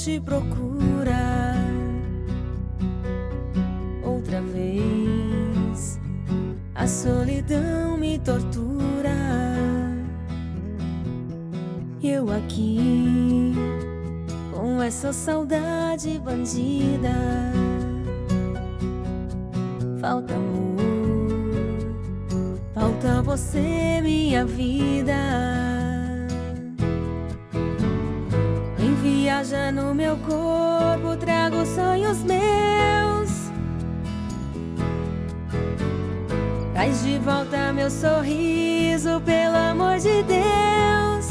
te procurar outra vez. A solidão me tortura. Eu aqui com essa saudade bandida. Falta amor, falta você, minha vida. Vem viajar no meu corpo, trago sonhos meus. Traz de volta meu sorriso, pelo amor de Deus.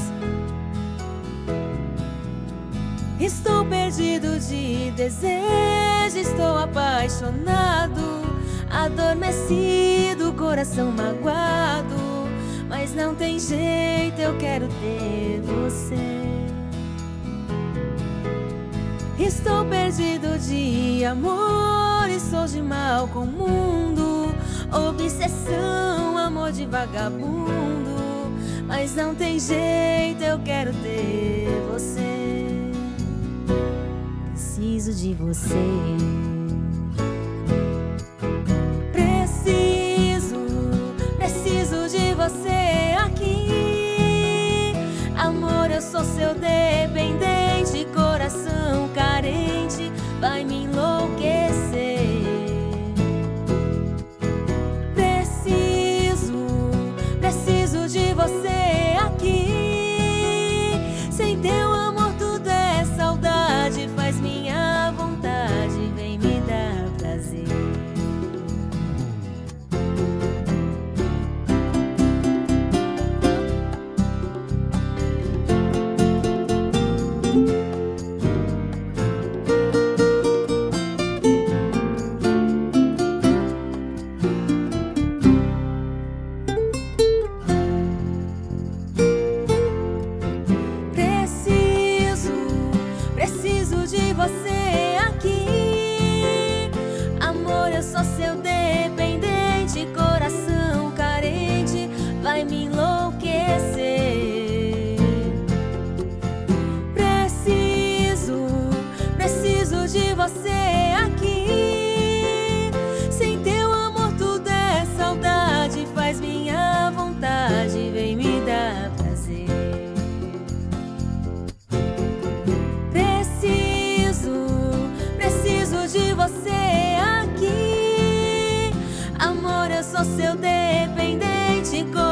Estou perdido de desejo, estou apaixonado, adormecido, coração magoado. Mas não tem jeito, eu quero ter você. Estou perdido de amor e sou de mal com o mundo. Obsessão, amor de vagabundo. Mas não tem jeito, eu quero ter você. Preciso de você. Preciso de você aqui. Amor, eu sou seu dependente, coração carente, vai me enlouquecer. Preciso de você aqui. Sem teu amor tudo é saudade, faz minha vontade, vem me dar prazer. Preciso de você aqui. Amor, eu sou seu dependente, coração carente, vai me enlouquecer. Preciso de você aqui. Sem teu amor tudo é saudade, faz minha vontade, vem me dar prazer. Preciso de você aqui. Amor, eu sou seu dependente.